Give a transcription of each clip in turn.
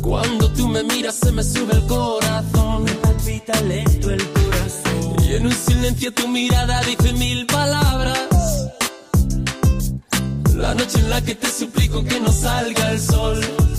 Cuando tú me miras se me sube el corazón. Me palpita lento el corazón. Y en un silencio tu mirada dice 1000 palabras. La noche en la que te suplico que no salga el sol.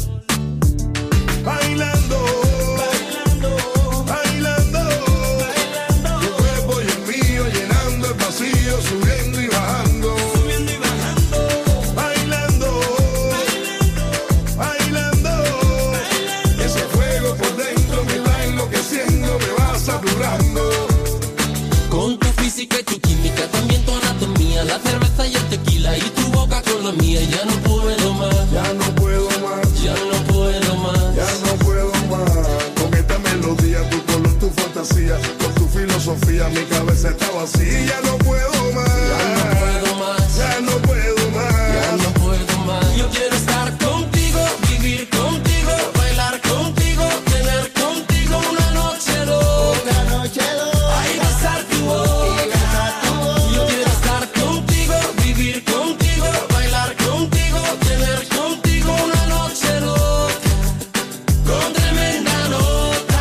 Bailando, bailando, bailando, bailando. Tu cuerpo y el mío llenando el vacío, subiendo y bajando, subiendo y bajando. Bailando, bailando, bailando, bailando. Ese fuego por dentro me va enloqueciendo, me va saturando. Con tu física y tu química, también tu anatomía, la cerveza y el tequila y tu boca con la mía. Ya no puedo más, ya no puedo más, ya no puedo más, ya no puedo más. Con esta melodía, tu color, tu fantasía, con tu filosofía, mi cabeza está vacía. Ya no puedo más, ya no puedo más, ya no puedo más, ya no puedo más. Yo quiero estar contigo, vivir contigo, bailar contigo, tener contigo una noche loca, Una noche loca. ay, besar tu boca. Yo quiero estar contigo, vivir contigo, bailar contigo, tener contigo una noche loca, con tremenda nota.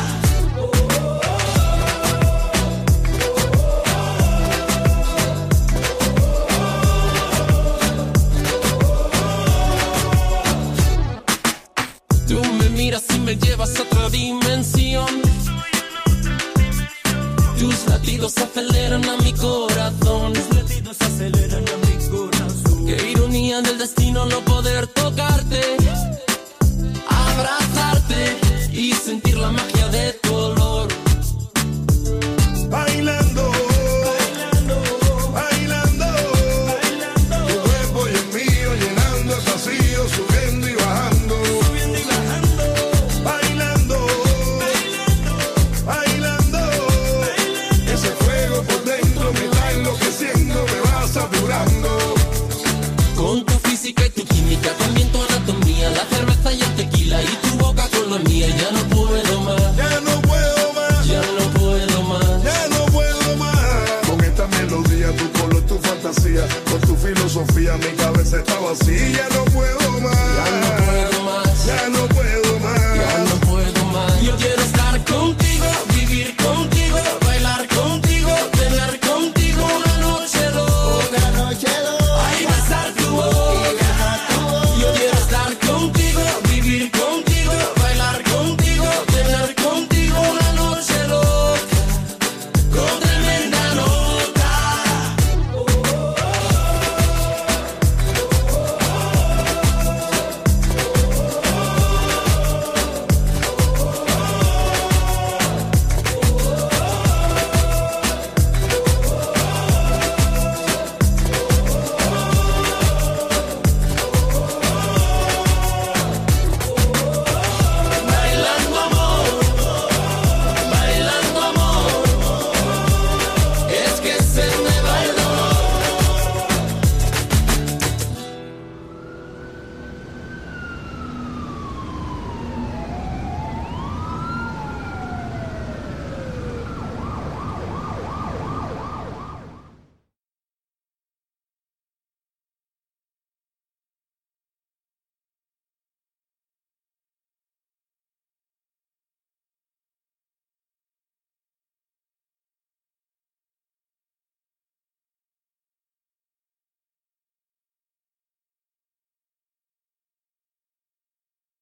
Tú me miras y me llevas a otra dimensión. Tus latidos aceleran a mi corazón.